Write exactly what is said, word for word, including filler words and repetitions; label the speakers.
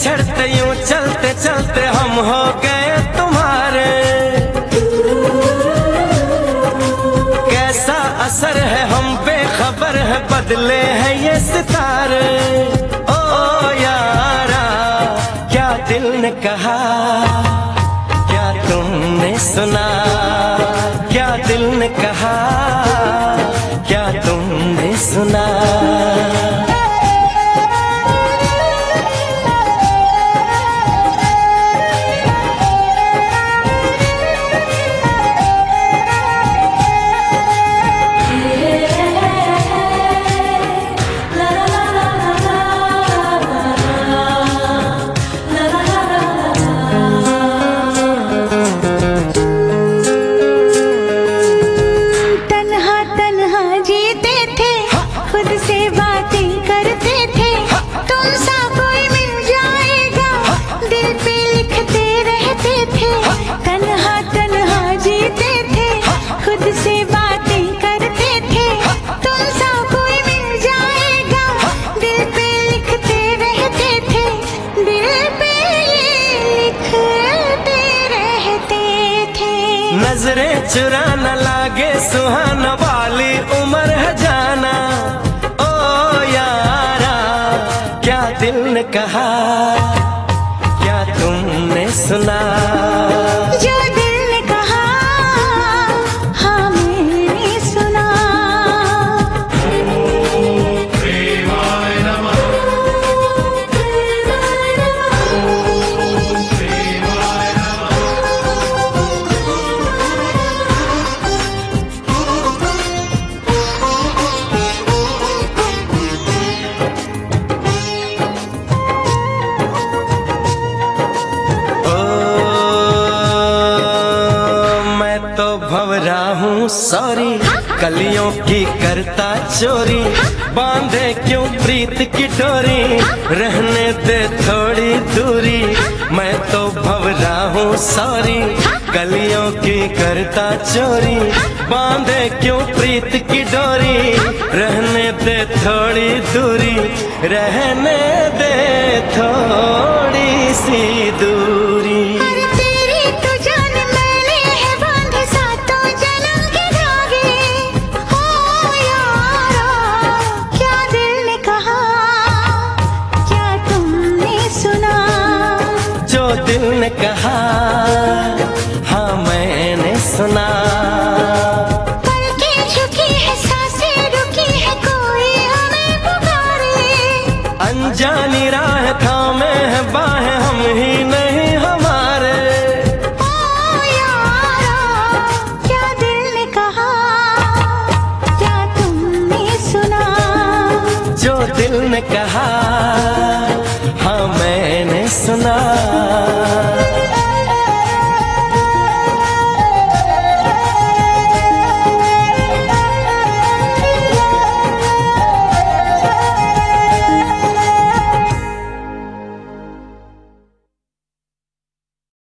Speaker 1: बिछड़ते यूं चलते चलते हम हो गए तुम्हारे। कैसा असर है हम बेखबर है, बदले हैं ये सितारे। ओ यारा क्या दिल ने कहा, क्या तुमने सुना, क्या दिल ने कहा, क्या तुमने सुना। नजरें चुरा न लागे सुहाना वाली उम्र है जाना। ओ यारा क्या दिल ने कहा, क्या तुमने सुना।
Speaker 2: जो दिल ने कहा हाँ मैंने सुना। प्रेमाय नमः, प्रेमाय नमः, प्रेमाय नमः।
Speaker 1: भंवरा हूँ सॉरी, कलियों की करता चोरी, बांधे क्यों प्रीत की डोरी, रहने दे थोड़ी दूरी। मैं तो भंवरा हूँ सॉरी, कलियों की करता चोरी, बांधे क्यों प्रीत की डोरी, रहने दे थोड़ी दूरी, रहने दे थोड़ी सी दूरी। दिल ने कहा हाँ मैंने सुना।
Speaker 2: पलकें झुकी है, सांसें रुकी है, कोई हमें पुकारे।
Speaker 1: अनजानी राह थामे है बाहें हम ही नहीं हमारे।
Speaker 2: ओ यारा क्या दिल ने कहा, क्या तुमने सुना।
Speaker 1: जो दिल ने कहा हाँ मैंने सुना।